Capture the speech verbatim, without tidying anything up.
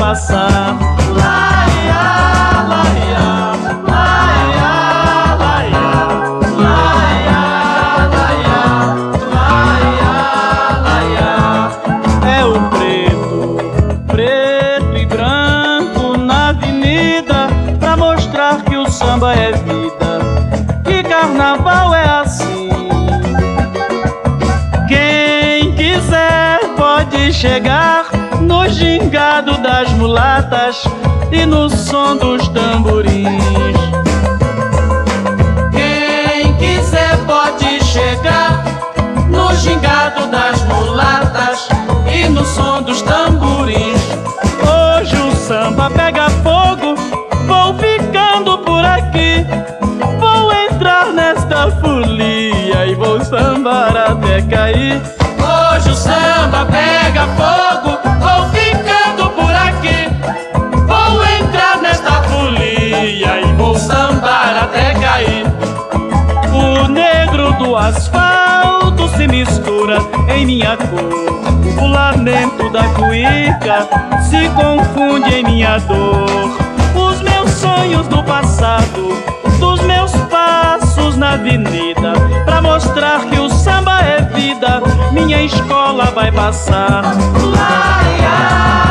passar. Laia, laia, laia, laia, laia, laia, laia. É o preto, preto e branco na avenida, pra mostrar que o samba é vida, que carnaval é assim. Quem quiser pode chegar no gingado das mulatas e no som dos tamborins. Quem quiser pode chegar no gingado das mulatas e no som dos tamborins. Hoje o samba pega fogo, vou ficando por aqui. Vou entrar nesta folia e vou sambar até cair. Hoje o samba pega fogo, vou ficando por aqui. Vou entrar nesta folia e vou sambar até cair. O negro do asfalto se mistura em minha cor, o lamento da cuíca se confunde em minha dor. Os meus sonhos do passado, dos meus passos na avenida, pra mostrar que o samba é vida, minha escola vai passar. Laia.